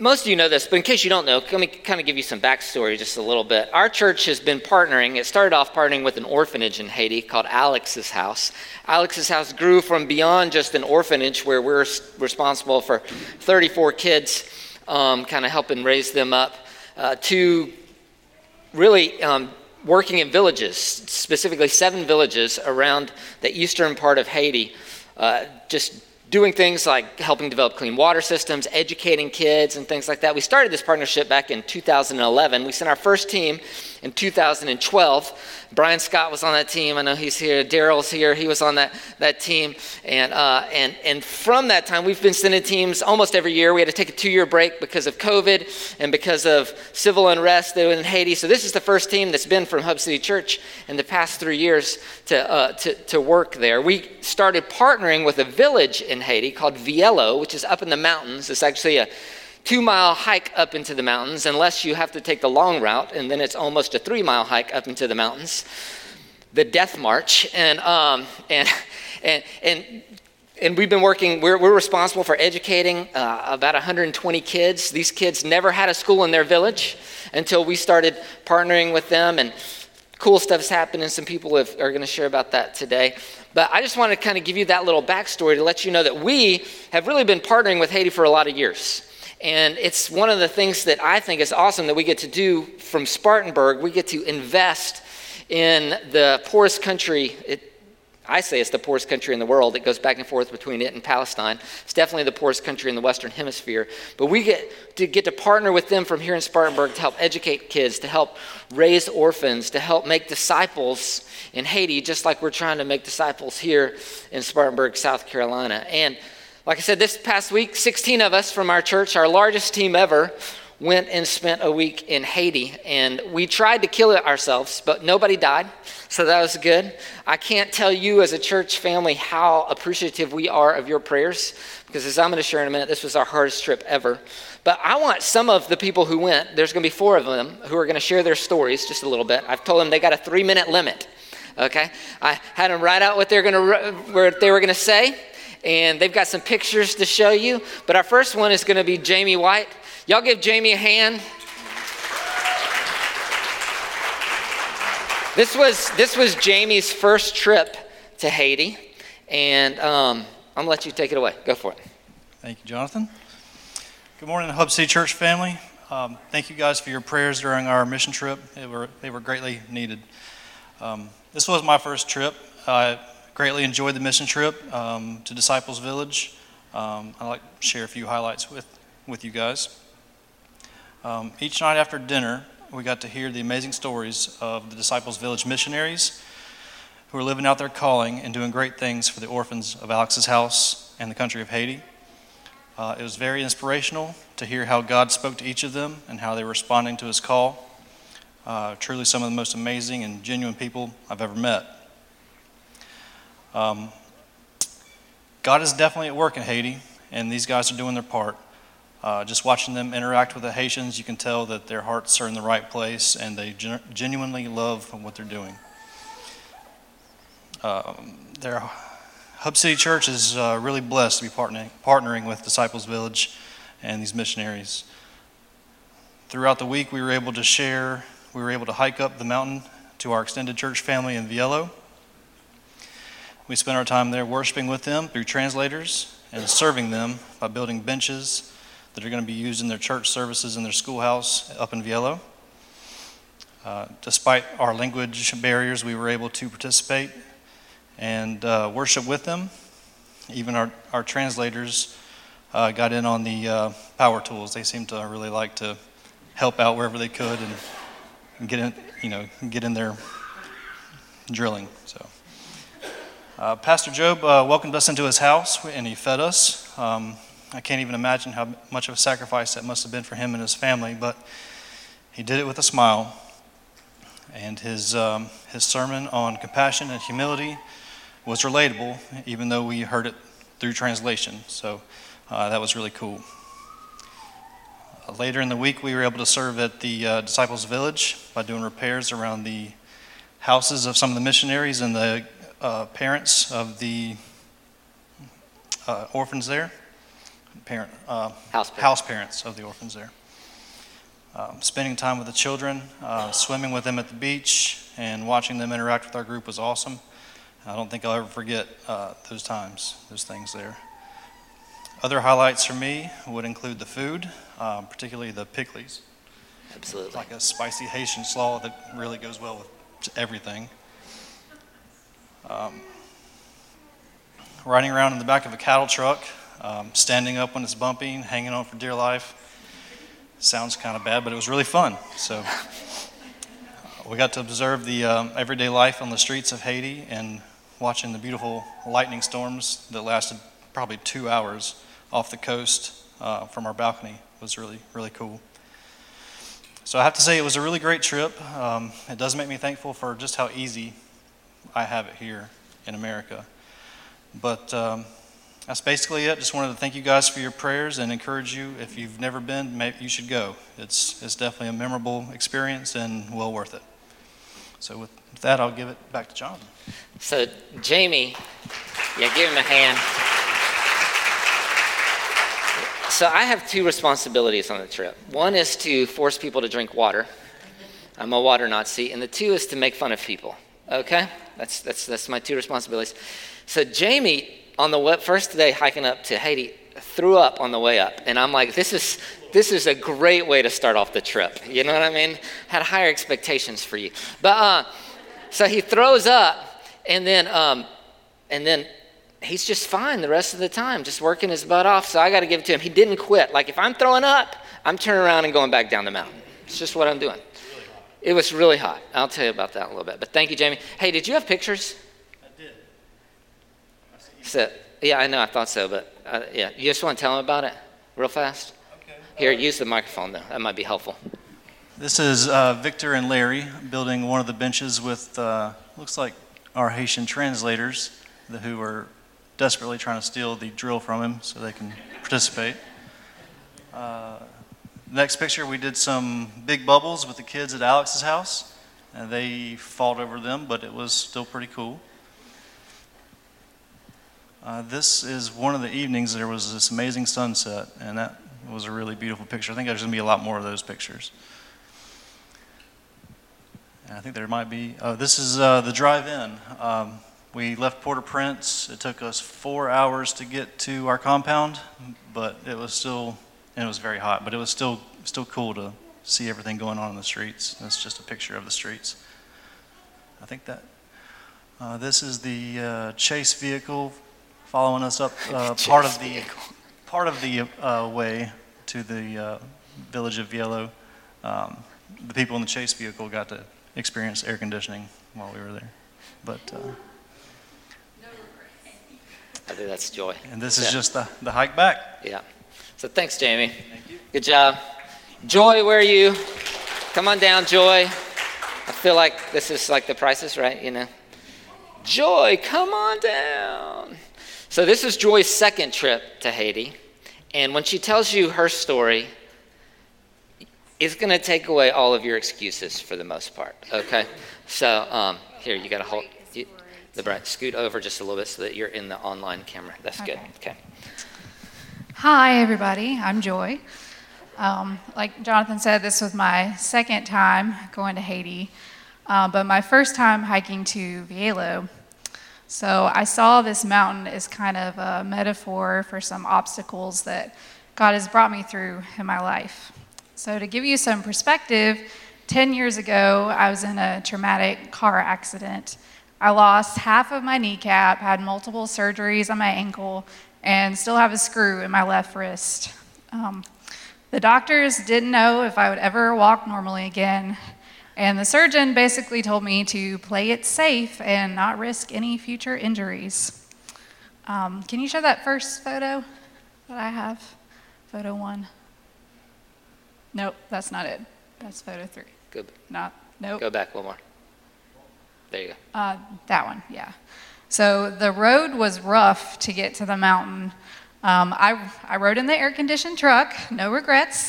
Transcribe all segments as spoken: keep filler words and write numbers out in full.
most of you know this, but in case you don't know, let me kind of give you some backstory just a little bit. Our church has been partnering. It started off partnering with an orphanage in Haiti called Alex's House. Alex's House grew from beyond just an orphanage where we're responsible for thirty-four kids, um, kind of helping raise them up, uh, to really um, working in villages, specifically seven villages around the eastern part of Haiti, uh, just doing things like helping develop clean water systems, educating kids, and things like that. We started this partnership back in two thousand eleven. We sent our first team in two thousand twelve. Brian Scott was on that team. I know he's here. Daryl's here. He was on that, that team. And, uh, and, and from that time, we've been sending teams almost every year. We had to take a two-year break because of COVID and because of civil unrest in Haiti. So this is the first team that's been from Hub City Church in the past three years to, uh, to, to work there. We started partnering with a village in Haiti called Viello, which is up in the mountains. It's actually a two-mile hike up into the mountains, unless you have to take the long route, and then it's almost a three-mile hike up into the mountains, the Death March. And um, and and and and we've been working. We're we're responsible for educating uh, about one hundred twenty kids. These kids never had a school in their village until we started partnering with them, and cool stuff's happened, and some people have, are going to share about that today. But I just want to kind of give you that little backstory to let you know that we have really been partnering with Haiti for a lot of years. And it's one of the things that I think is awesome that we get to do from Spartanburg. We get to invest in the poorest country. It, I say it's the poorest country in the world. It goes back and forth between it and Palestine. It's definitely the poorest country in the Western Hemisphere. But we get to get to partner with them from here in Spartanburg to help educate kids, to help raise orphans, to help make disciples in Haiti, just like we're trying to make disciples here in Spartanburg, South Carolina. And like I said, this past week, sixteen of us from our church, our largest team ever, went and spent a week in Haiti. And we tried to kill it ourselves, but nobody died, so that was good. I can't tell you as a church family how appreciative we are of your prayers, because as I'm going to share in a minute, this was our hardest trip ever. But I want some of the people who went, there's going to be four of them, who are going to share their stories just a little bit. I've told them they got a three-minute limit, okay? I had them write out what they're going to, what they were going to say. And they've got some pictures to show you. But our first one is going to be Jamie White. Y'all give Jamie a hand. This was this was Jamie's first trip to Haiti. And um, I'm going to let you take it away. Go for it. Thank you, Jonathan. Good morning, Hub City Church family. Um, thank you guys for your prayers during our mission trip. They were, they were greatly needed. Um, this was my first trip. Uh, Greatly enjoyed the mission trip um, to Disciples Village. Um, I'd like to share a few highlights with, with you guys. Um, each night after dinner, we got to hear the amazing stories of the Disciples Village missionaries who are living out their calling and doing great things for the orphans of Alex's House and the country of Haiti. Uh, it was very inspirational to hear how God spoke to each of them and how they were responding to his call. Uh, truly some of the most amazing and genuine people I've ever met. Um, God is definitely at work in Haiti, and these guys are doing their part. Uh, just watching them interact with the Haitians, you can tell that their hearts are in the right place, and they gen- genuinely love what they're doing. Um, their Hub City Church is uh, really blessed to be partnering, partnering with Disciples Village and these missionaries. Throughout the week, we were able to share, we were able to hike up the mountain to our extended church family in Viello. We spent our time there worshiping with them through translators and serving them by building benches that are going to be used in their church services in their schoolhouse up in Viello. Uh, despite our language barriers, we were able to participate and uh, worship with them. Even our, our translators uh, got in on the uh, power tools. They seemed to really like to help out wherever they could and, and get in, you know, get in there drilling. So. Uh, Pastor Job uh, welcomed us into his house, and he fed us. Um, I can't even imagine how much of a sacrifice that must have been for him and his family, but he did it with a smile. And his um, his sermon on compassion and humility was relatable, even though we heard it through translation. So uh, that was really cool. Uh, later in the week, we were able to serve at the uh, Disciples Village by doing repairs around the houses of some of the missionaries and the Uh, parents of the uh, orphans there. parent, uh, House parents. house parents of the orphans there. Um, spending time with the children, uh, swimming with them at the beach, and watching them interact with our group was awesome. I don't think I'll ever forget uh, those times, those things there. Other highlights for me would include the food, um, particularly the pickles. Absolutely. It's like a spicy Haitian slaw that really goes well with everything. Um, riding around in the back of a cattle truck, um, standing up when it's bumping, hanging on for dear life. Sounds kind of bad, but it was really fun. So uh, we got to observe the um, everyday life on the streets of Haiti and watching the beautiful lightning storms that lasted probably two hours off the coast uh, from our balcony. It was really, really cool. So I have to say it was a really great trip. Um, it does make me thankful for just how easy I have it here in America. But um, that's basically it. Just wanted to thank you guys for your prayers and encourage you. If you've never been, maybe you should go. It's it's definitely a memorable experience and well worth it. So with that, I'll give it back to John. So Jamie, yeah, give him a hand. So I have two responsibilities on the trip. One is to force people to drink water. I'm a water Nazi. And the two is to make fun of people. Okay? That's that's that's my two responsibilities. So Jamie, on the first day hiking up to Haiti, threw up on the way up. And I'm like, this is this is a great way to start off the trip. You know what I mean? Had higher expectations for you. But uh, so he throws up, and then um, and then he's just fine the rest of the time, just working his butt off. So I got to give it to him. He didn't quit. Like if I'm throwing up, I'm turning around and going back down the mountain. It's just what I'm doing. It was really hot. I'll tell you about that in a little bit. But thank you, Jamie. Hey, did you have pictures? I did. So, yeah, I know, I thought so, but uh, yeah, you just want to tell them about it real fast? Okay. Here, use the microphone though, that might be helpful. This is uh, Victor and Larry building one of the benches with, uh, looks like our Haitian translators the, who are desperately trying to steal the drill from him so they can participate. Uh, next picture, we did some big bubbles with the kids at Alex's house, and they fought over them, but it was still pretty cool. Uh, this is one of the evenings there was this amazing sunset, and that was a really beautiful picture. I think there's going to be a lot more of those pictures. And I think there might be, oh, this is uh, the drive-in. Um, we left Port-au-Prince. It took us four hours to get to our compound, but it was still, and it was very hot, but it was still still cool to see everything going on in the streets. That's just a picture of the streets. I think that, uh, this is the uh, chase vehicle following us up uh, part of the part of the uh, way to the uh, village of Vielo. Um, the people in the chase vehicle got to experience air conditioning while we were there. But uh, I think that's Joy. And this is yeah. just the, the hike back. Yeah. So thanks, Jamie. Thank you. Good job. Joy, where are you? Come on down, Joy. I feel like this is like the Prices, right? You know. Joy, come on down. So this is Joy's second trip to Haiti. And when she tells you her story, it's going to take away all of your excuses for the most part, okay? So um, here, you got to hold you, the bright. Scoot over just a little bit so that you're in the online camera. That's Okay. good. Okay. Hi, everybody. I'm Joy. Um, like Jonathan said, this was my second time going to Haiti, uh, but my first time hiking to Vielo. So I saw this mountain as kind of a metaphor for some obstacles that God has brought me through in my life. So to give you some perspective, ten years ago, I was in a traumatic car accident. I lost half of my kneecap, had multiple surgeries on my ankle, and still have a screw in my left wrist. Um, the doctors didn't know if I would ever walk normally again, and the surgeon basically told me to play it safe and not risk any future injuries. Um, can you show that first photo that I have? Photo one. Nope, that's not it. That's photo three. Good. Not, nope. Go back one more. There you go. Uh, that one, yeah. So the road was rough to get to the mountain. Um, I, I rode in the air-conditioned truck, no regrets.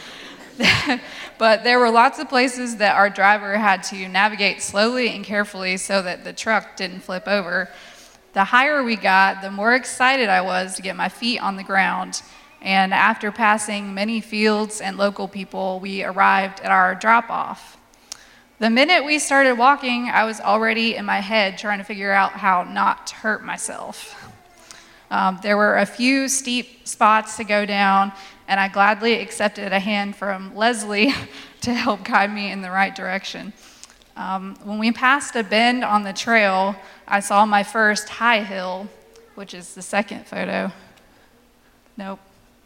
But there were lots of places that our driver had to navigate slowly and carefully so that the truck didn't flip over. The higher we got, the more excited I was to get my feet on the ground. and after passing many fields and local people, we arrived at our drop-off. The minute we started walking, I was already in my head trying to figure out how not to hurt myself. Um, there were a few steep spots to go down, and I gladly accepted a hand from Leslie to help guide me in the right direction. Um, when we passed a bend on the trail, I saw my first high hill, which is the second photo. Nope.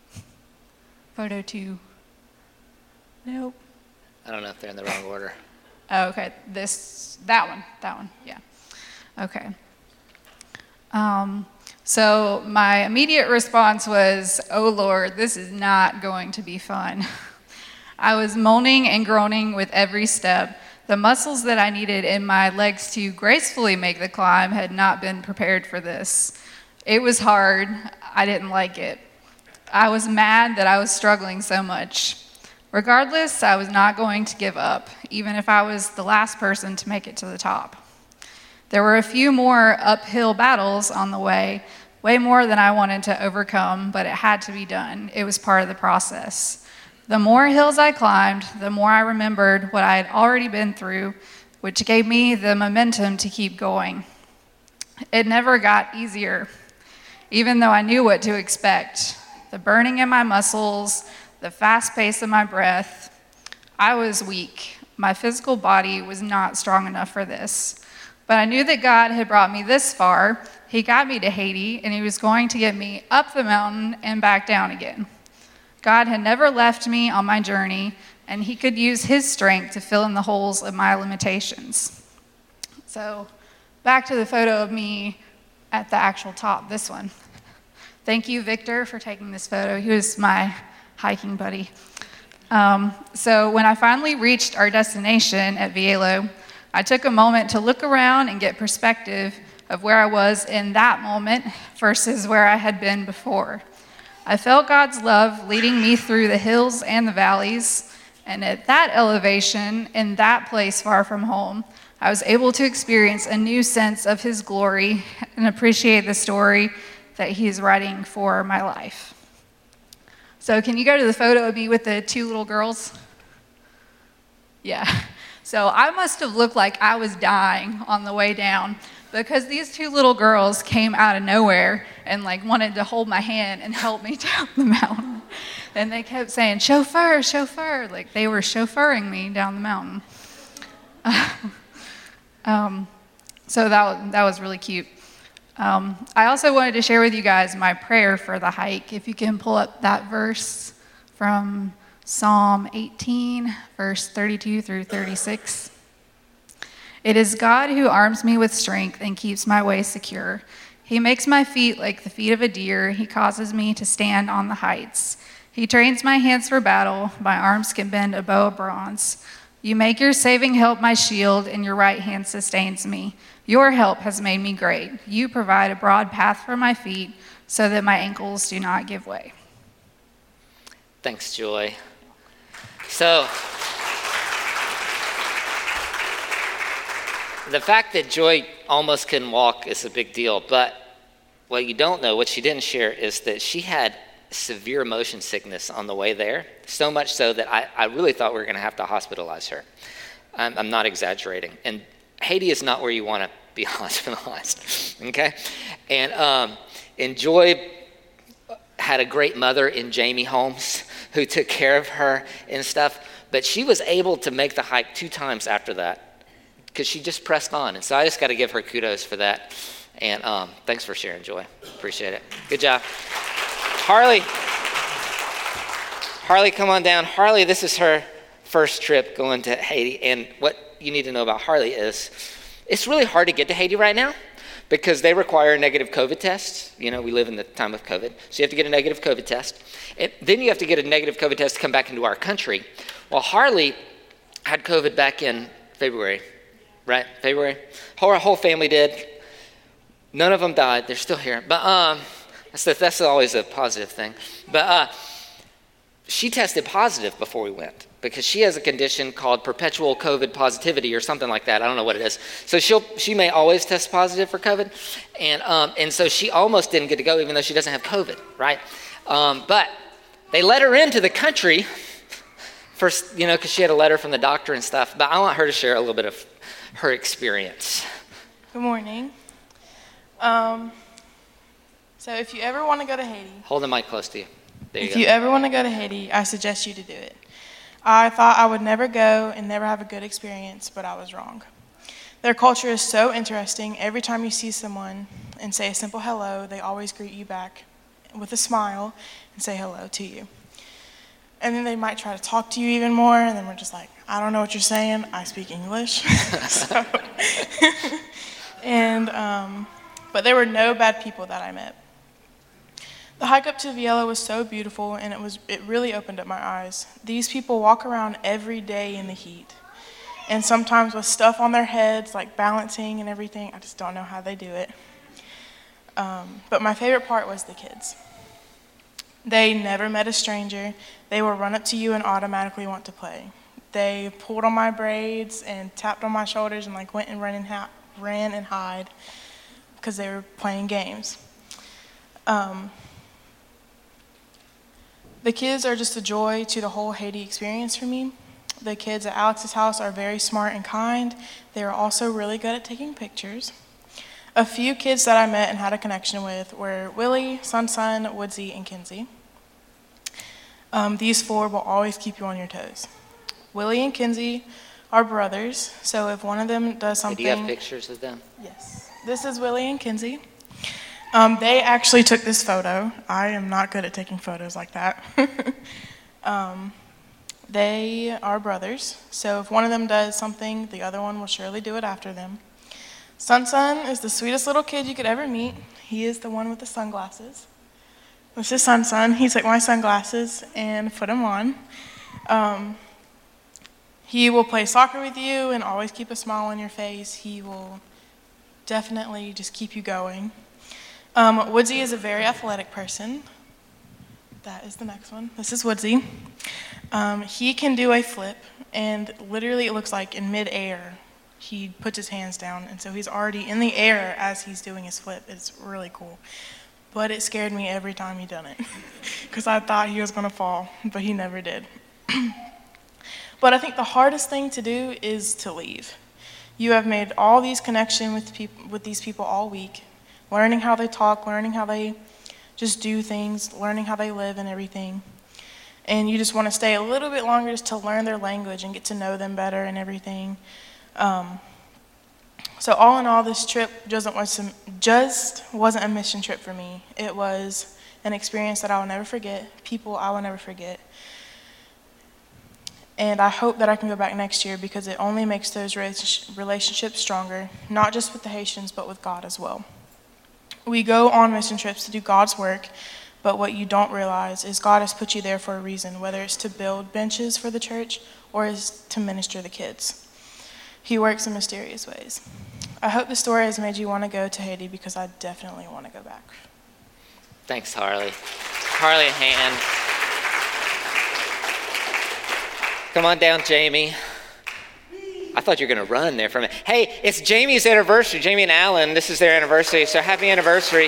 Photo two. Nope. I don't know if they're in the wrong order. Oh, okay. This, that one, that one, yeah. Okay. Um, so my immediate response was, oh Lord, this is not going to be fun. I was moaning and groaning with every step. The muscles that I needed in my legs to gracefully make the climb had not been prepared for this. It was hard. I didn't like it. I was mad that I was struggling so much. Regardless, I was not going to give up, even if I was the last person to make it to the top. There were a few more uphill battles on the way, way more than I wanted to overcome, but it had to be done. It was part of the process. The more hills I climbed, the more I remembered what I had already been through, which gave me the momentum to keep going. It never got easier, even though I knew what to expect. The burning in my muscles, the fast pace of my breath. I was weak. My physical body was not strong enough for this. But I knew that God had brought me this far. He got me to Haiti, and he was going to get me up the mountain and back down again. God had never left me on my journey, and he could use his strength to fill in the holes of my limitations. So back to the photo of me at the actual top, this one. Thank you, Victor, for taking this photo. He was my hiking buddy. Um, so when I finally reached our destination at Vielo, I took a moment to look around and get perspective of where I was in that moment versus where I had been before. I felt God's love leading me through the hills and the valleys, and at that elevation, in that place far from home, I was able to experience a new sense of his glory and appreciate the story that he is writing for my life. So can you go to the photo of me with the two little girls? Yeah. So I must have looked like I was dying on the way down because these two little girls came out of nowhere and like wanted to hold my hand and help me down the mountain. And they kept saying, chauffeur, chauffeur, like they were chauffeuring me down the mountain. um, so that, that was really cute. Um, I also wanted to share with you guys my prayer for the hike. If you can pull up that verse from Psalm eighteen, verse thirty-two through thirty-six. It is God who arms me with strength and keeps my way secure. He makes my feet like the feet of a deer. He causes me to stand on the heights. He trains my hands for battle. My arms can bend a bow of bronze. You make your saving help my shield, and your right hand sustains me. Your help has made me great. You provide a broad path for my feet so that my ankles do not give way. Thanks, Joy. So, the fact that Joy almost couldn't walk is a big deal, but what you don't know, what she didn't share, is that she had severe motion sickness on the way there, so much so that I, I really thought we were going to have to hospitalize her. I'm, I'm not exaggerating. And Haiti is not where you want to be hospitalized, okay? And, um, and Joy had a great mother in Jamie Holmes who took care of her and stuff, but she was able to make the hike two times after that because she just pressed on. And so I just got to give her kudos for that. And um, thanks for sharing, Joy. Appreciate it. Good job. Harley. Harley, come on down. Harley, this is her first trip going to Haiti. And what you need to know about Harley is it's really hard to get to Haiti right now because they require a negative COVID test. You know, we live in the time of COVID. So you have to get a negative COVID test. And then you have to get a negative COVID test to come back into our country. Well, Harley had COVID back in February, right? February. Her whole family did. None of them died. They're still here. But um, that's, that's always a positive thing. But uh, she tested positive before we went because she has a condition called perpetual COVID positivity or something like that. I don't know what it is. So she'll she may always test positive for COVID. And um, and so she almost didn't get to go even though she doesn't have COVID, right? Um, but They let her into the country, first, you know, because she had a letter from the doctor and stuff. But I want her to share a little bit of her experience. Good morning. Um, so if you ever want to go to Haiti, hold the mic close to you. There you if go. you ever want to go to Haiti, I suggest you to do it. I thought I would never go and never have a good experience, but I was wrong. Their culture is so interesting. Every time you see someone and say a simple hello, they always greet you back with a smile and say hello to you. And then they might try to talk to you even more, and then we're just like, I don't know what you're saying. I speak English. so, and um, but there were no bad people that I met. The hike up to Viella was so beautiful, and it was it really opened up my eyes. These people walk around every day in the heat, and sometimes with stuff on their heads, like balancing and everything. I just don't know how they do it. Um, but my favorite part was the kids. They never met a stranger. They will run up to you and automatically want to play. They pulled on my braids and tapped on my shoulders and like went and ran and, ha- ran and hide because they were playing games. Um, the kids are just a joy to the whole Haiti experience for me. The kids at Alex's house are very smart and kind. They are also really good at taking pictures. A few kids that I met and had a connection with were Willie, Sun Sun, Woodsy, and Kinsey. Um, these four will always keep you on your toes. Willie and Kinsey are brothers, so if one of them does something... Do you have pictures of them? Yes. This is Willie and Kinsey. Um, they actually took this photo. I am not good at taking photos like that. um, they are brothers, so if one of them does something, the other one will surely do it after them. Sun Sun is the sweetest little kid you could ever meet. He is the one with the sunglasses. This is Sun Sun. He took my sunglasses and put them on. Um, he will play soccer with you and always keep a smile on your face. He will definitely just keep you going. Um, Woodsy is a very athletic person. That is the next one. This is Woodsy. Um, he can do a flip, and literally it looks like in midair he puts his hands down, and so he's already in the air as he's doing his flip. It's really cool. But it scared me every time he done it because I thought he was going to fall, but he never did. But I think the hardest thing to do is to leave. You have made all these connections with peop- with these people all week, learning how they talk, learning how they just do things, learning how they live and everything. And you just want to stay a little bit longer just to learn their language and get to know them better and everything. Um, so all in all, this trip just wasn't, just wasn't a mission trip for me. It was an experience that I will never forget, people I will never forget. And I hope that I can go back next year because it only makes those relationships stronger, not just with the Haitians, but with God as well. We go on mission trips to do God's work, but what you don't realize is God has put you there for a reason, whether it's to build benches for the church or is to minister to the kids. He works in mysterious ways. I hope the story has made you want to go to Haiti because I definitely want to go back. Thanks, Harley. Harley, a hand. Come on down, Jamie. I thought you were going to run there for a minute. Hey, it's Jamie's anniversary. Jamie and Alan, this is their anniversary, so happy anniversary.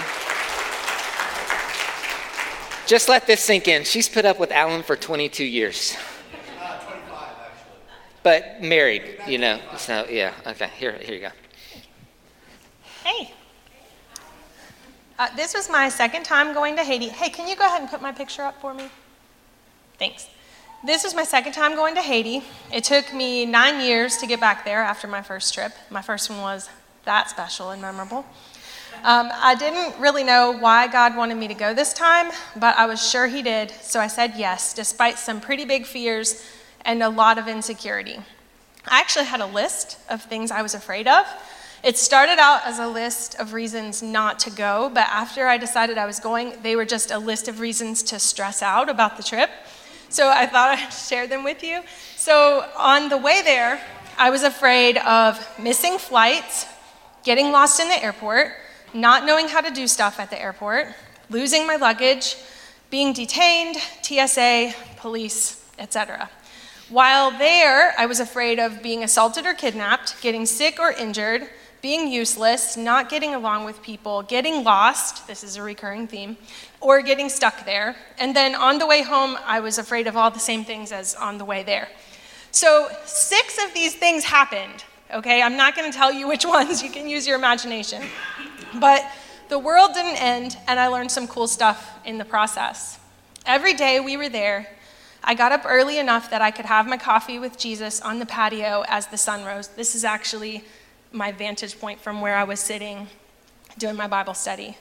Just let this sink in. She's put up with Alan for twenty-two years. Uh, twenty-five, actually. But married, you know. So, yeah, okay, here, here you go. Hey. Uh, this was my second time going to Haiti. Hey, can you go ahead and put my picture up for me? Thanks. This was my second time going to Haiti. It took me nine years to get back there after my first trip. My first one was that special and memorable. Um, I didn't really know why God wanted me to go this time, but I was sure he did, so I said yes, despite some pretty big fears and a lot of insecurity. I actually had a list of things I was afraid of. It started out as a list of reasons not to go, but after I decided I was going, they were just a list of reasons to stress out about the trip. So I thought I'd share them with you. So on the way there, I was afraid of missing flights, getting lost in the airport, not knowing how to do stuff at the airport, losing my luggage, being detained, T S A, police, et cetera. While there, I was afraid of being assaulted or kidnapped, getting sick or injured, being useless, not getting along with people, getting lost, this is a recurring theme, or getting stuck there. And then on the way home, I was afraid of all the same things as on the way there. So six of these things happened, okay? I'm not gonna tell you which ones, you can use your imagination. But the world didn't end, and I learned some cool stuff in the process. Every day we were there, I got up early enough that I could have my coffee with Jesus on the patio as the sun rose. This is actually my vantage point from where I was sitting doing my Bible study.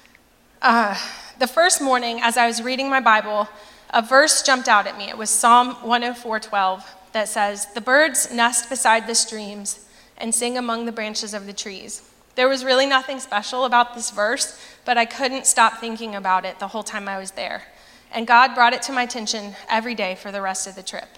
Uh, the first morning, as I was reading my Bible, a verse jumped out at me. It was Psalm one oh four twelve that says, "The birds nest beside the streams and sing among the branches of the trees." There was really nothing special about this verse, but I couldn't stop thinking about it the whole time I was there. And God brought it to my attention every day for the rest of the trip.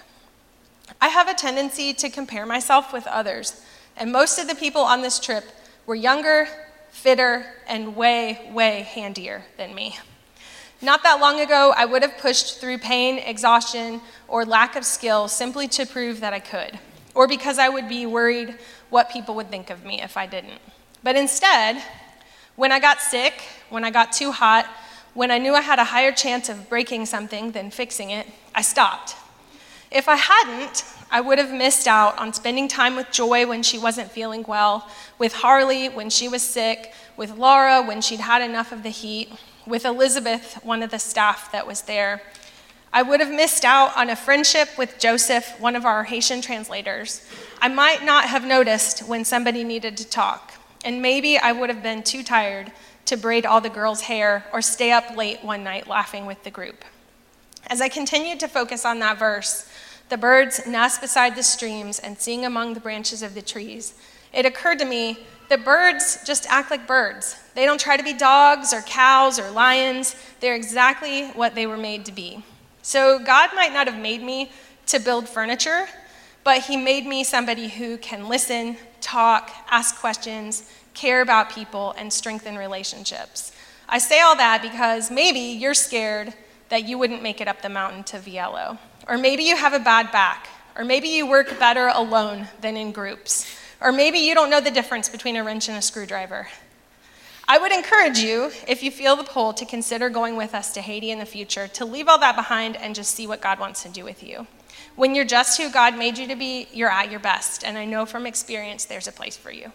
I have a tendency to compare myself with others, and most of the people on this trip were younger, fitter, and way, way handier than me. Not that long ago, I would have pushed through pain, exhaustion, or lack of skill simply to prove that I could, or because I would be worried what people would think of me if I didn't. But instead, when I got sick, when I got too hot, when I knew I had a higher chance of breaking something than fixing it, I stopped. If I hadn't, I would have missed out on spending time with Joy when she wasn't feeling well, with Harley when she was sick, with Laura when she'd had enough of the heat, with Elizabeth, one of the staff that was there. I would have missed out on a friendship with Joseph, one of our Haitian translators. I might not have noticed when somebody needed to talk, and maybe I would have been too tired to braid all the girls' hair or stay up late one night laughing with the group. As I continued to focus on that verse, the birds nest beside the streams and sing among the branches of the trees, it occurred to me that birds just act like birds. They don't try to be dogs or cows or lions. They're exactly what they were made to be. So God might not have made me to build furniture, but he made me somebody who can listen, talk, ask questions, care about people, and strengthen relationships. I say all that because maybe you're scared that you wouldn't make it up the mountain to Viello. Or maybe you have a bad back. Or maybe you work better alone than in groups. Or maybe you don't know the difference between a wrench and a screwdriver. I would encourage you, if you feel the pull, to consider going with us to Haiti in the future, to leave all that behind and just see what God wants to do with you. When you're just who God made you to be, you're at your best. And I know from experience there's a place for you.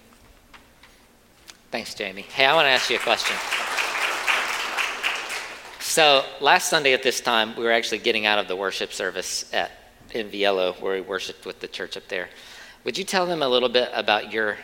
Thanks, Jamie. Hey, I want to ask you a question. So last Sunday at this time, we were actually getting out of the worship service at in Viello, where we worshiped with the church up there. Would you tell them a little bit about your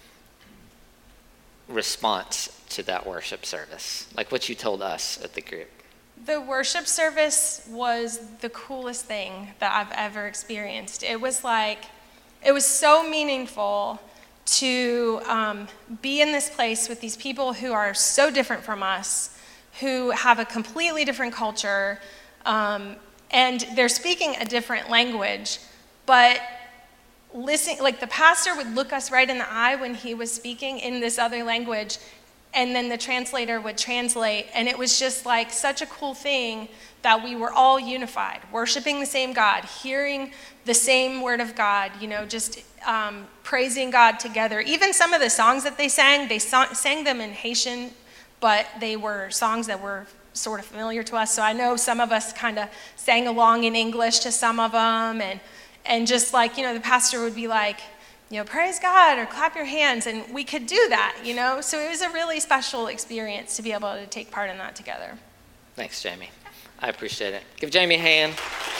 response to that worship service? Like what you told us at the group. The worship service was the coolest thing that I've ever experienced. It was like, it was so meaningful to um, be in this place with these people who are so different from us, who have a completely different culture, um, and they're speaking a different language, but listen, like the pastor would look us right in the eye when he was speaking in this other language, and then the translator would translate, and it was just like such a cool thing that we were all unified, worshiping the same God, hearing the same word of God, you know, just um, praising God together. Even some of the songs that they sang, they sang, sang them in Haitian, but they were songs that were sort of familiar to us. So I know some of us kind of sang along in English to some of them, and and just like, you know, the pastor would be like, you know, praise God or clap your hands, and we could do that, you know. So it was a really special experience to be able to take part in that together. Thanks, Jamie. I appreciate it. Give Jamie a hand.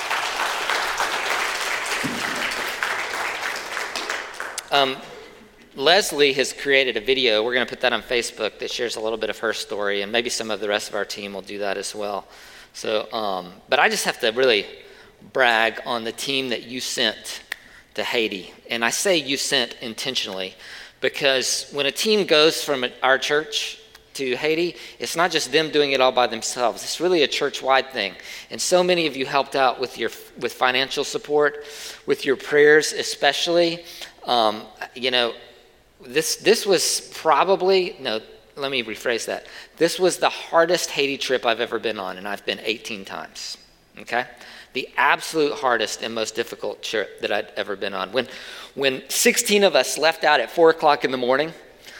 Um, Leslie has created a video. We're going to put that on Facebook that shares a little bit of her story, and maybe some of the rest of our team will do that as well. So, um, but I just have to really brag on the team that you sent to Haiti. And I say you sent intentionally because when a team goes from our church to Haiti, it's not just them doing it all by themselves. It's really a church-wide thing. And so many of you helped out with your with financial support, with your prayers especially. Um, you know, this this was probably, no, let me rephrase that. This was the hardest Haiti trip I've ever been on, and I've been eighteen times, okay? The absolute hardest and most difficult trip that I'd ever been on. When when sixteen of us left out at four o'clock in the morning,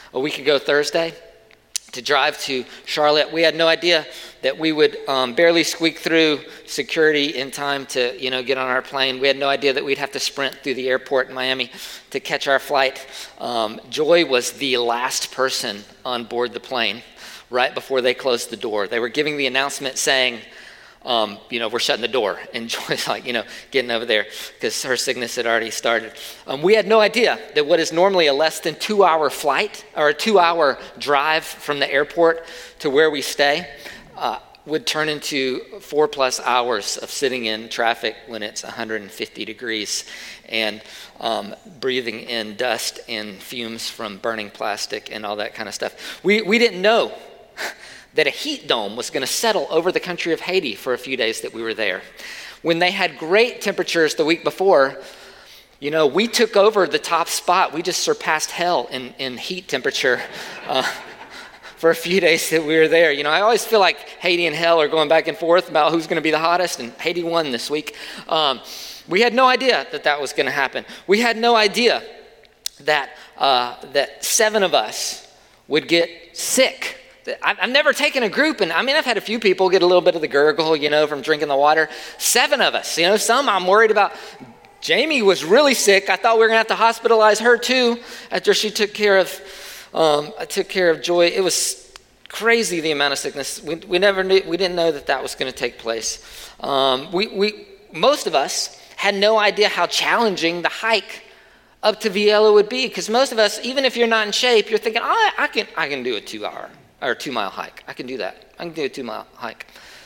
a week ago Thursday to drive to Charlotte. We had no idea that we would um, barely squeak through security in time to, you know, get on our plane. We had no idea that we'd have to sprint through the airport in Miami to catch our flight. Um, Joy was the last person on board the plane right before they closed the door. They were giving the announcement saying, Um, you know, we're shutting the door. And Joy's like, you know, getting over there because her sickness had already started. Um, we had no idea that what is normally a less than two hour flight or a two hour drive from the airport to where we stay uh, would turn into four plus hours of sitting in traffic when it's one hundred fifty degrees and um, breathing in dust and fumes from burning plastic and all that kind of stuff. We, we didn't know that a heat dome was going to settle over the country of Haiti for a few days that we were there. When they had great temperatures the week before, you know, we took over the top spot. We just surpassed hell in, in heat temperature uh, for a few days that we were there. You know, I always feel like Haiti and hell are going back and forth about who's going to be the hottest, and Haiti won this week. Um, we had no idea that that was going to happen. We had no idea that uh, that seven of us would get sick. I've never taken a group, and I mean, I've had a few people get a little bit of the gurgle, you know, from drinking the water. Seven of us, you know, some I'm worried about. Jamie was really sick. I thought we were going to have to hospitalize her too after she took care of, um, I took care of Joy. It was crazy the amount of sickness. We, we never knew, we didn't know that that was going to take place. Um, we, we, most of us had no idea how challenging the hike up to Viello would be, because most of us, even if you're not in shape, you're thinking, oh, I can, I can do a two hour. Or a two-mile hike. I can do that. I can do a two-mile hike.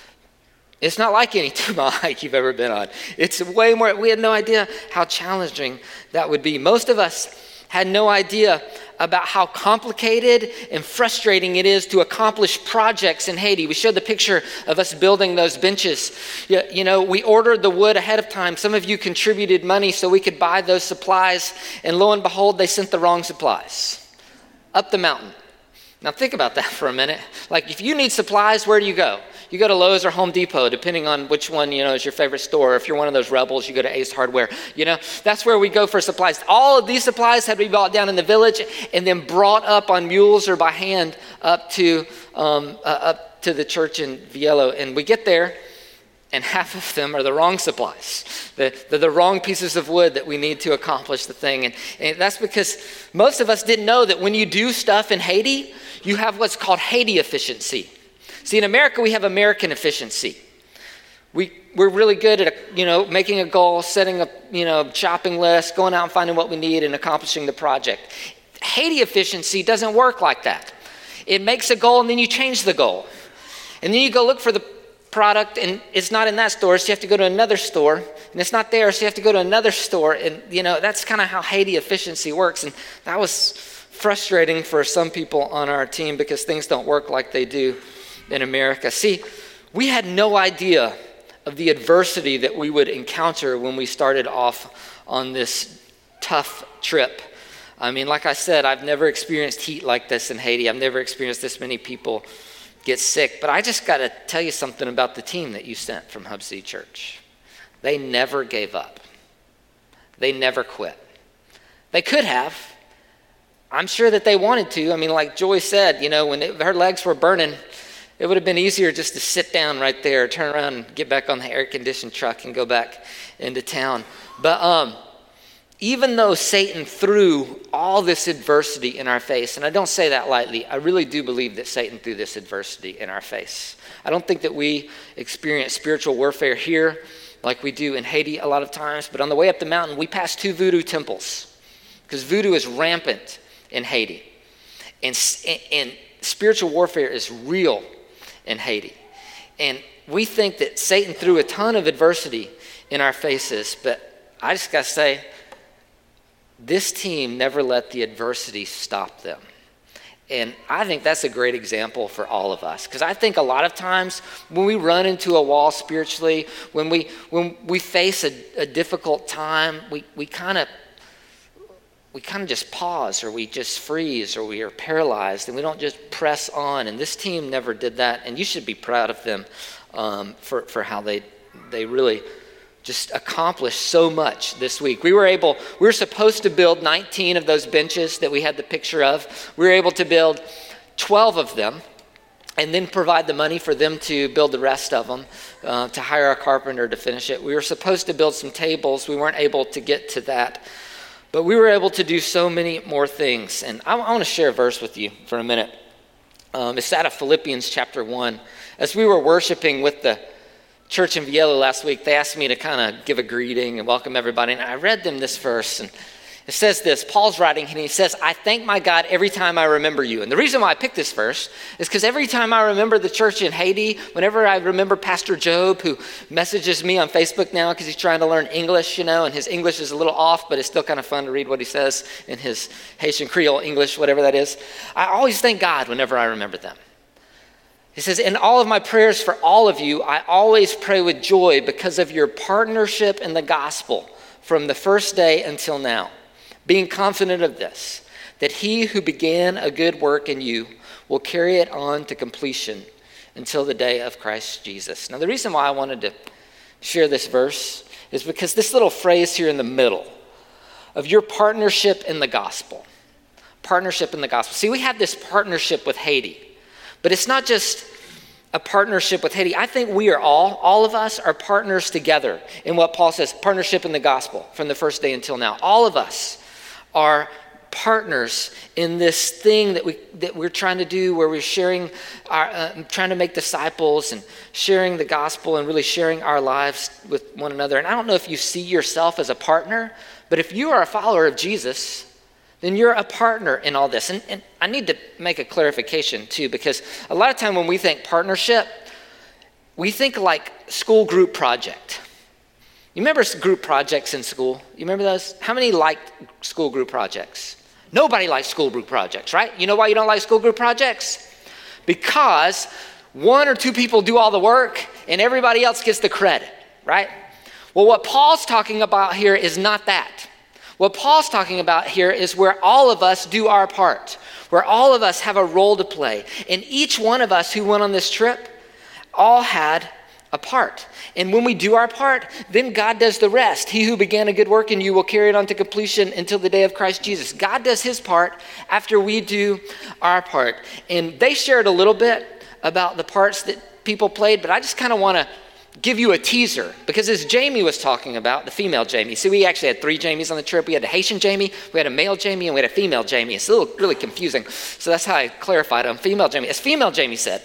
It's not like any two-mile hike you've ever been on. It's way more. We had no idea how challenging that would be. Most of us had no idea about how complicated and frustrating it is to accomplish projects in Haiti. We showed the picture of us building those benches. You, you know, we ordered the wood ahead of time. Some of you contributed money so we could buy those supplies. And lo and behold, they sent the wrong supplies up the mountain. Now think about that for a minute. Like, if you need supplies, where do you go? You go to Lowe's or Home Depot, depending on which one, you know, is your favorite store. If you're one of those rebels, you go to Ace Hardware. You know, that's where we go for supplies. All of these supplies had to be bought down in the village and then brought up on mules or by hand up to um, uh, up to the church in Viello. And we get there, and half of them are the wrong supplies. The, the, the wrong pieces of wood that we need to accomplish the thing. And, and that's because most of us didn't know that when you do stuff in Haiti, you have what's called Haiti efficiency. See, in America, we have American efficiency. We, we're really good at, you know, making a goal, setting a, you know, shopping list, going out and finding what we need and accomplishing the project. Haiti efficiency doesn't work like that. It makes a goal and then you change the goal. And then you go look for the product and it's not in that store, so you have to go to another store, and it's not there, so you have to go to another store. And, you know, that's kind of how Haiti efficiency works. And that was frustrating for some people on our team because things don't work like they do in America. See, we had no idea of the adversity that we would encounter when we started off on this tough trip. I mean, like I said, I've never experienced heat like this in Haiti. I've never experienced this many people get sick. But I just got to tell you something about the team that you sent from Hub City Church. They never gave up. They never quit. They could have. I'm sure that they wanted to. I mean, like Joy said, you know, when it, her legs were burning, it would have been easier just to sit down right there, turn around and get back on the air-conditioned truck and go back into town. But um, even though Satan threw all this adversity in our face, and I don't say that lightly, I really do believe that Satan threw this adversity in our face. I don't think that we experience spiritual warfare here like we do in Haiti a lot of times, but on the way up the mountain, we passed two voodoo temples because voodoo is rampant in Haiti. And, and spiritual warfare is real in Haiti. And we think that Satan threw a ton of adversity in our faces, but I just got to say, this team never let the adversity stop them. And I think that's a great example for all of us, because I think a lot of times when we run into a wall spiritually, when we when we face a, a difficult time, we, we kind of we kind of just pause, or we just freeze, or we are paralyzed, and we don't just press on. And this team never did that, and you should be proud of them um, for, for how they they really just accomplished so much this week. We were able, we were supposed to build nineteen of those benches that we had the picture of. We were able to build twelve of them and then provide the money for them to build the rest of them, uh, to hire a carpenter to finish it. We were supposed to build some tables. We weren't able to get to that. But we were able to do so many more things. And I, I want to share a verse with you for a minute. Um, it's out of Philippians chapter one. As we were worshiping with the church in Vielo last week, they asked me to kind of give a greeting and welcome everybody. And I read them this verse, and it says this. Paul's writing, and he says, I thank my God every time I remember you. And the reason why I picked this verse is because every time I remember the church in Haiti, whenever I remember Pastor Job, who messages me on Facebook now because he's trying to learn English, you know, and his English is a little off, but it's still kind of fun to read what he says in his Haitian Creole English, whatever that is. I always thank God whenever I remember them. He says, in all of my prayers for all of you, I always pray with joy because of your partnership in the gospel from the first day until now, being confident of this, that he who began a good work in you will carry it on to completion until the day of Christ Jesus. Now, the reason why I wanted to share this verse is because this little phrase here in the middle of your partnership in the gospel, partnership in the gospel. See, we have this partnership with Haiti. But it's not just a partnership with Haiti. I think we are all, all of us are partners together in what Paul says, partnership in the gospel from the first day until now. All of us are partners in this thing that, we, that we're trying to do where we're sharing, our, uh, trying to make disciples and sharing the gospel and really sharing our lives with one another. And I don't know if you see yourself as a partner, but if you are a follower of Jesus, then you're a partner in all this. And, and I need to make a clarification too, because a lot of time when we think partnership, we think like school group project. You remember group projects in school? You remember those? How many liked school group projects? Nobody likes school group projects, right? You know why you don't like school group projects? Because one or two people do all the work and everybody else gets the credit, right? Well, what Paul's talking about here is not that. What Paul's talking about here is where all of us do our part, where all of us have a role to play. And each one of us who went on this trip all had a part. And when we do our part, then God does the rest. He who began a good work in you will carry it on to completion until the day of Christ Jesus. God does his part after we do our part. And they shared a little bit about the parts that people played, but I just kind of want to give you a teaser, because as Jamie was talking about, the female Jamie, see, we actually had three Jamies on the trip. We had a Haitian Jamie, we had a male Jamie, and we had a female Jamie. It's a little really confusing. So that's how I clarified them. Female Jamie. As female Jamie said,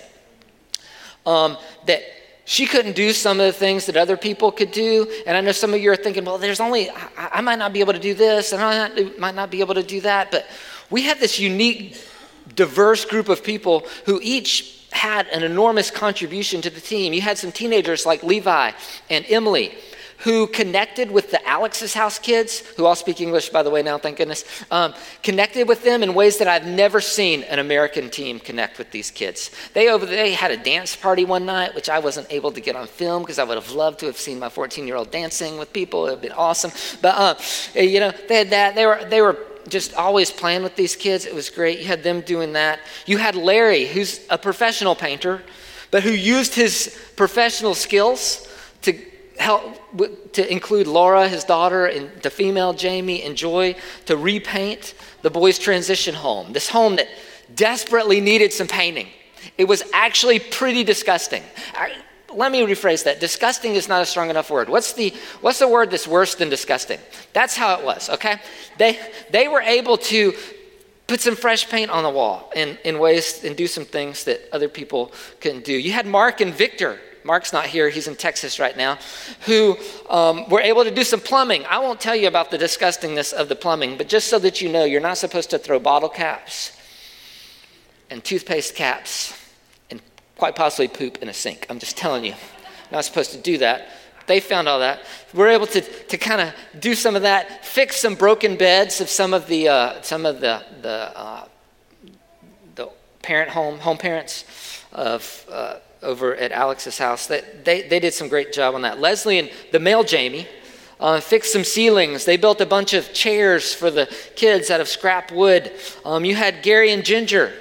um, that she couldn't do some of the things that other people could do. And I know some of you are thinking, well, there's only, I, I might not be able to do this, and I might, might not be able to do that. But we had this unique, diverse group of people who each had an enormous contribution to the team. You had some teenagers like Levi and Emily who connected with the Alex's House kids, who all speak English, by the way, now, thank goodness, um, connected with them in ways that I've never seen an American team connect with these kids. They over they had a dance party one night, which I wasn't able to get on film because I would have loved to have seen my fourteen-year-old dancing with people. It would have been awesome. But, uh, you know, they had that. They were they were just always playing with these kids. It was great. You had them doing that. You had Larry, who's a professional painter, but who used his professional skills to help, to include Laura, his daughter, and the female Jamie and Joy, to repaint the boys' transition home. This home that desperately needed some painting. It was actually pretty disgusting. I, Let me rephrase that. Disgusting is not a strong enough word. What's the what's the word that's worse than disgusting? That's how it was, okay? They they were able to put some fresh paint on the wall in, in ways and do some things that other people couldn't do. You had Mark and Victor. Mark's not here. He's in Texas right now, who um, were able to do some plumbing. I won't tell you about the disgustingness of the plumbing, but just so that you know, you're not supposed to throw bottle caps and toothpaste caps quite possibly poop in a sink. I'm just telling you. Not supposed to do that. They found all that. We're able to to kind of do some of that, fix some broken beds of some of the uh, some of the the uh, the parent home home parents of uh, over at Alex's house. They, they they did some great job on that. Leslie and the male Jamie uh, fixed some ceilings. They built a bunch of chairs for the kids out of scrap wood. Um, you had Gary and Ginger,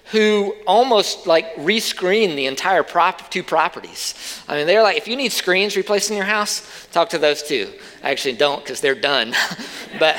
who almost like rescreen the entire prop, two properties. I mean, they're like, if you need screens replaced in your house, talk to those two. Actually, don't, because they're done. But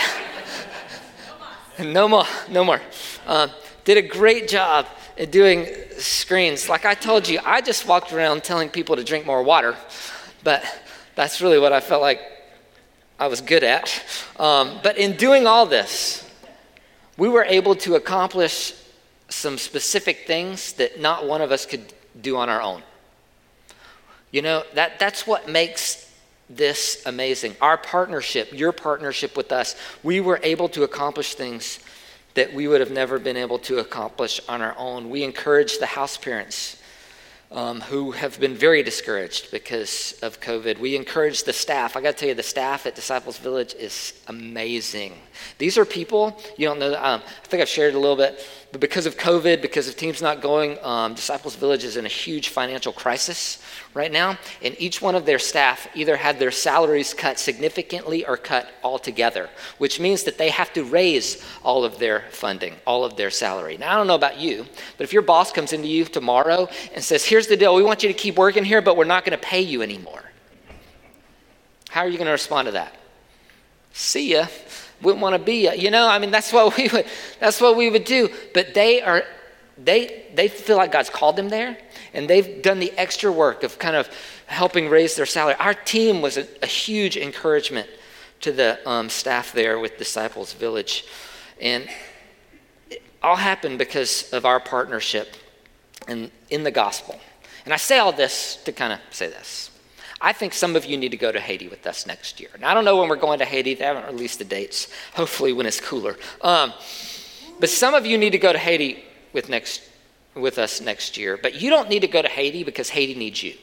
no more, no more. Um, did a great job at doing screens. Like I told you, I just walked around telling people to drink more water, but that's really what I felt like I was good at. Um, but in doing all this, we were able to accomplish some specific things that not one of us could do on our own. You know, that, that's what makes this amazing. Our partnership, your partnership with us, we were able to accomplish things that we would have never been able to accomplish on our own. We encourage the house parents um, who have been very discouraged because of COVID. We encourage the staff. I got to tell you, the staff at Disciples Village is amazing. These are people, you don't know, um, I think I've shared it a little bit, but because of COVID, because of teams not going, um, Disciples Village is in a huge financial crisis right now, and each one of their staff either had their salaries cut significantly or cut altogether, which means that they have to raise all of their funding, all of their salary. Now, I don't know about you, but if your boss comes into you tomorrow and says, here's the deal, we want you to keep working here, but we're not going to pay you anymore, how are you going to respond to that? See ya. Wouldn't want to be ya. You know, I mean, that's what we would, that's what we would do. But they are, they, they feel like God's called them there, and they've done the extra work of kind of helping raise their salary. Our team was a, a huge encouragement to the um, staff there with Disciples Village. And it all happened because of our partnership in, in the gospel. And I say all this to kind of say this. I think some of you need to go to Haiti with us next year. Now, I don't know when we're going to Haiti. They haven't released the dates. Hopefully when it's cooler. Um, but some of you need to go to Haiti with next with us next year. But you don't need to go to Haiti because Haiti needs you.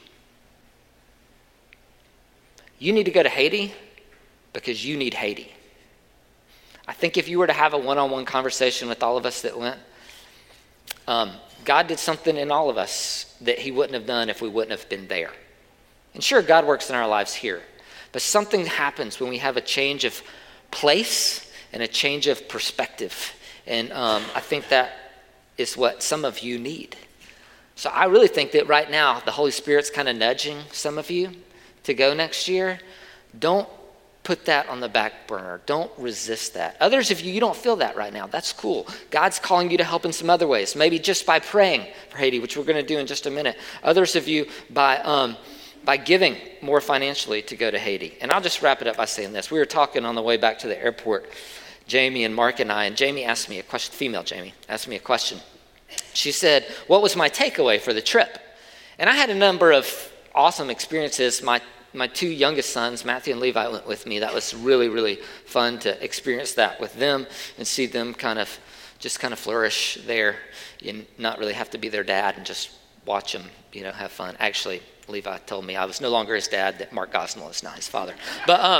You need to go to Haiti because you need Haiti. I think if you were to have a one-on-one conversation with all of us that went, um, God did something in all of us that he wouldn't have done if we wouldn't have been there. And sure, God works in our lives here, but something happens when we have a change of place and a change of perspective. And um, I think that is what some of you need. So I really think that right now, the Holy Spirit's kind of nudging some of you to go next year. Don't put that on the back burner. Don't resist that. Others of you, you don't feel that right now. That's cool. God's calling you to help in some other ways, maybe just by praying for Haiti, which we're going to do in just a minute. Others of you by... Um, by giving more financially to go to Haiti. And I'll just wrap it up by saying this. We were talking on the way back to the airport, Jamie and Mark and I, and Jamie asked me a question, female Jamie, asked me a question. She said, what was my takeaway for the trip? And I had a number of awesome experiences. My my two youngest sons, Matthew and Levi, went with me. That was really, really fun to experience that with them and see them kind of just kind of flourish there and not really have to be their dad and just watch them, you know, have fun. Actually, Levi told me I was no longer his dad, that Mark Gosnell is not his father. But, um,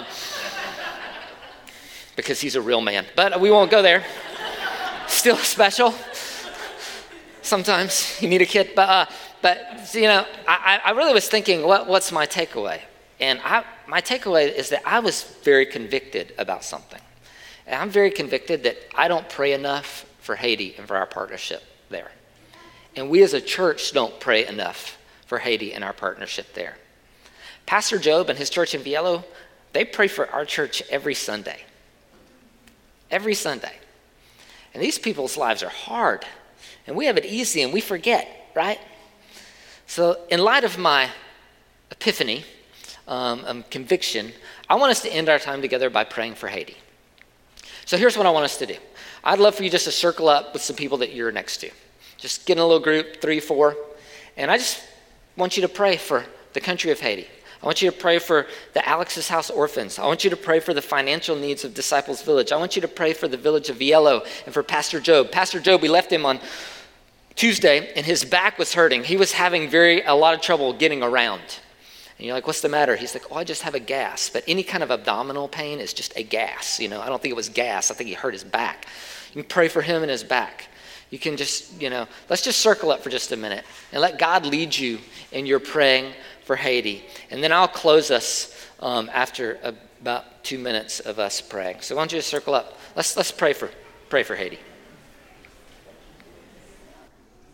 because he's a real man. But we won't go there. Still special. Sometimes you need a kid. But, uh, but you know, I, I really was thinking, what, what's my takeaway? And I, my takeaway is that I was very convicted about something. And I'm very convicted that I don't pray enough for Haiti and for our partnership there. And we as a church don't pray enough for Haiti and our partnership there. Pastor Job and his church in Viello, they pray for our church every Sunday. Every Sunday. And these people's lives are hard. And we have it easy and we forget, right? So in light of my epiphany, um, um, conviction, I want us to end our time together by praying for Haiti. So here's what I want us to do. I'd love for you just to circle up with some people that you're next to. Just get in a little group, three, four. And I just want you to pray for the country of Haiti. I want you to pray for the Alex's House orphans. I want you to pray for the financial needs of Disciples Village. I want you to pray for the village of Viello and for Pastor Job. Pastor Job, we left him on Tuesday, and his back was hurting. He was having very a lot of trouble getting around. And you're like, what's the matter? He's like, oh, I just have a gas. But any kind of abdominal pain is just a gas. You know, I don't think it was gas. I think he hurt his back. You can pray for him and his back. You can just, you know, let's just circle up for just a minute and let God lead you in your praying for Haiti. And then I'll close us um, after about two minutes of us praying. So why don't you just circle up? Let's let's pray for pray for Haiti.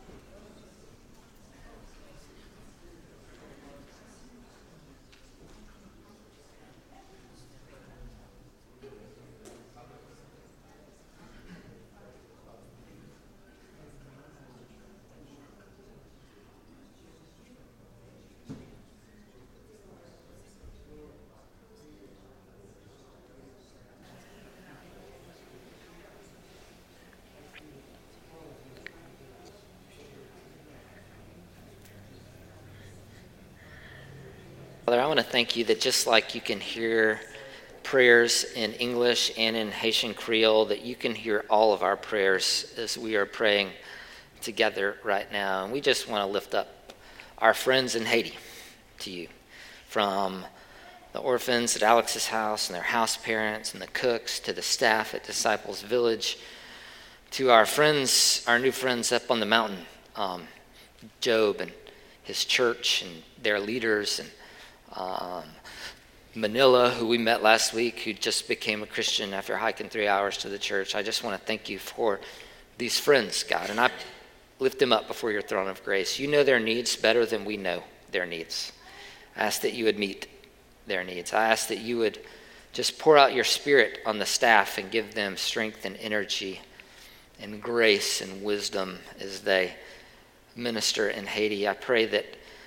Father, I want to thank you that just like you can hear prayers in English and in Haitian Creole, that you can hear all of our prayers as we are praying together right now. And we just want to lift up our friends in Haiti to you, from the orphans at Alex's house and their house parents and the cooks to the staff at Disciples Village, to our friends, our new friends up on the mountain, um, Job and his church and their leaders, and um, Manila, who we met last week, who just became a Christian after hiking three hours to the church. I just want to thank you for these friends, God, and I lift them up before your throne of grace. You know their needs better than we know their needs. I ask that you would meet their needs. I ask that you would just pour out your spirit on the staff and give them strength and energy and grace and wisdom as they minister in Haiti. I pray that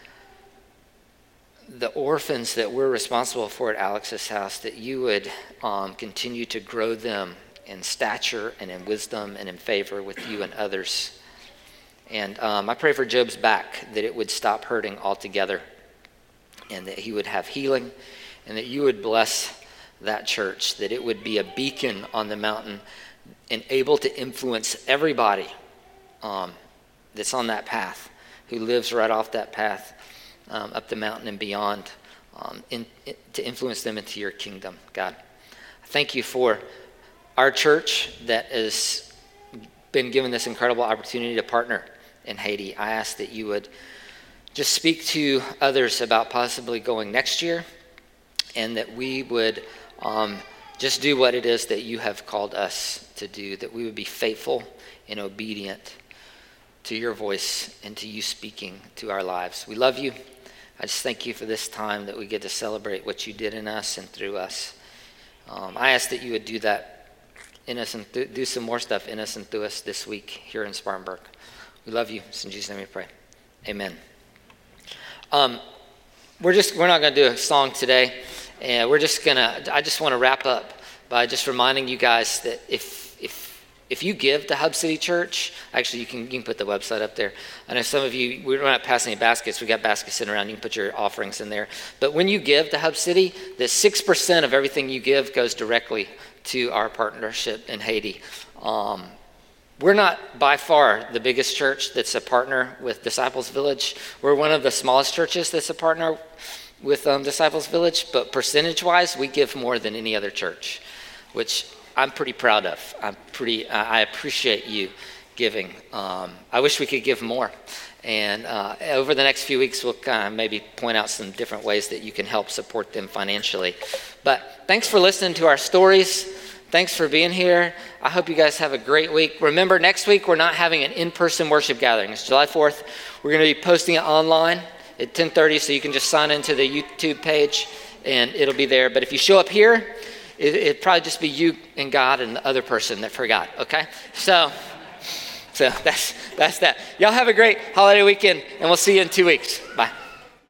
the orphans that we're responsible for at Alex's house, that you would um, continue to grow them in stature and in wisdom and in favor with you and others. And um, I pray for Job's back, that it would stop hurting altogether, and that he would have healing, and that you would bless that church, that it would be a beacon on the mountain and able to influence everybody um, that's on that path, who lives right off that path, Um, up the mountain and beyond, um, in, in, to influence them into your kingdom, God. Thank you for our church that has been given this incredible opportunity to partner in Haiti. I ask that you would just speak to others about possibly going next year, and that we would um, just do what it is that you have called us to do, that we would be faithful and obedient to your voice and to you speaking to our lives. We love you. I just thank you for this time that we get to celebrate what you did in us and through us. Um, I ask that you would do that in us and th- do some more stuff in us and through us this week here in Spartanburg. We love you. It's in Jesus' name we pray. Amen. Um, we're just we're not going to do a song today, and we're just gonna. I just want to wrap up by just reminding you guys that if if If you give to Hub City Church, actually you can you can put the website up there. I know some of you, we're not passing any baskets. We got baskets sitting around. You can put your offerings in there. But when you give to Hub City, the six percent of everything you give goes directly to our partnership in Haiti. Um, we're not by far the biggest church that's a partner with Disciples Village. We're one of the smallest churches that's a partner with um, Disciples Village. But percentage-wise, we give more than any other church, which I'm pretty proud of. I'm pretty. I appreciate you giving. Um, I wish we could give more. And uh, over the next few weeks, we'll kind of maybe point out some different ways that you can help support them financially. But thanks for listening to our stories. Thanks for being here. I hope you guys have a great week. Remember, next week we're not having an in-person worship gathering. It's July fourth. We're going to be posting it online at ten thirty, so you can just sign into the YouTube page, and it'll be there. But if you show up here, It, it'd probably just be you and God and the other person that forgot, okay? So, so that's that's that. Y'all have a great holiday weekend, and we'll see you in two weeks. Bye.